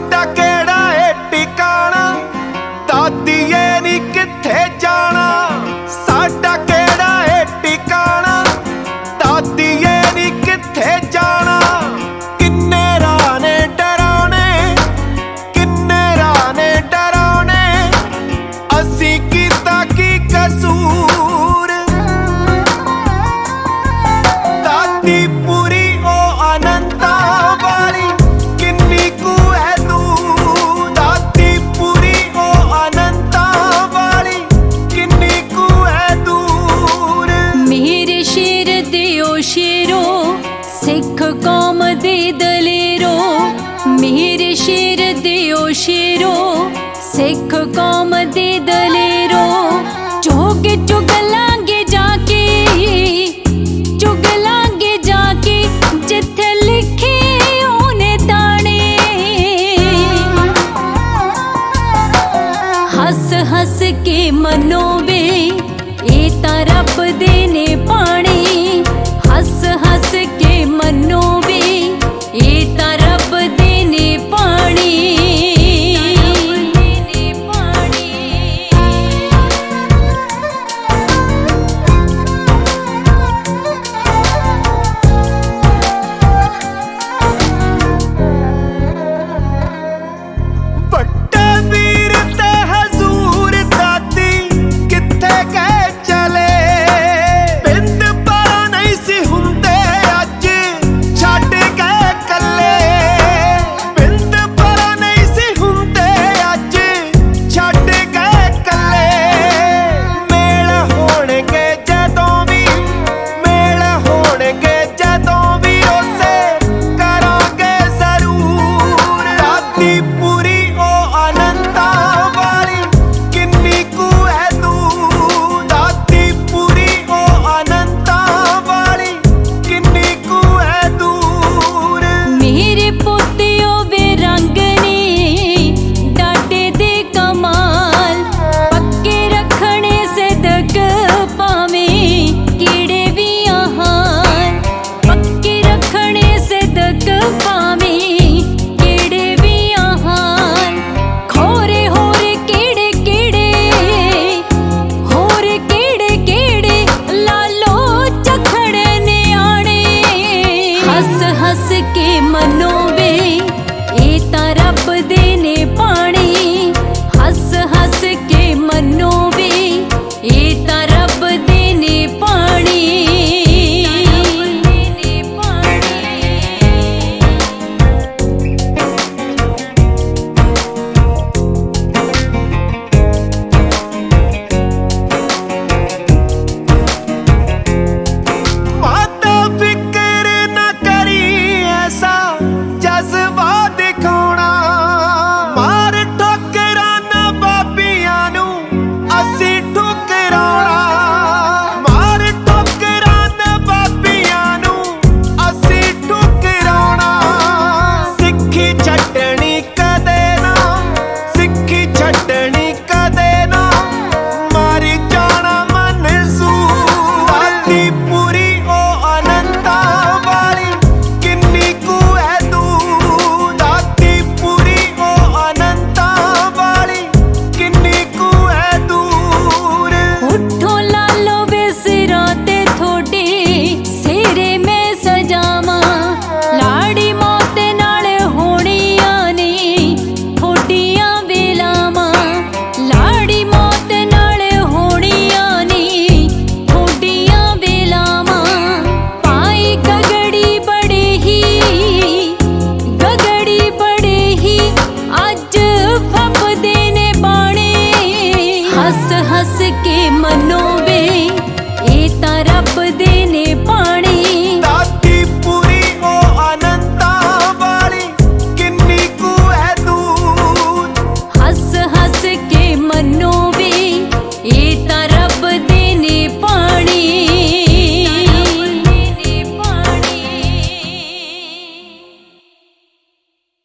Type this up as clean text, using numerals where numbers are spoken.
साडा केड़ा है टिकाणा, दादीए नी कित्थे जाना। साडा केड़ा है टिकाणा, दादीए नी कित्थे जाना। किन्ने राने डराने, किन्ने राने डराने, असी कीता की कसूर। दादी पूरी ओ अनंता वाली, किन्नी कू है दूर। दादी पूरी ओ अनंता वाली, किन्नी कू है दूर। मेरे शेर दियो शेरो, सिख कौम दे दलेरो। मेरे शेर दियो शेरो, सिख कौम दे दलेरो। चुग चुगलांगे जाके, चुगलांगे जाके, जिथे लिखे ओने ताने। हस हस के मनोवे, ए तां रब दे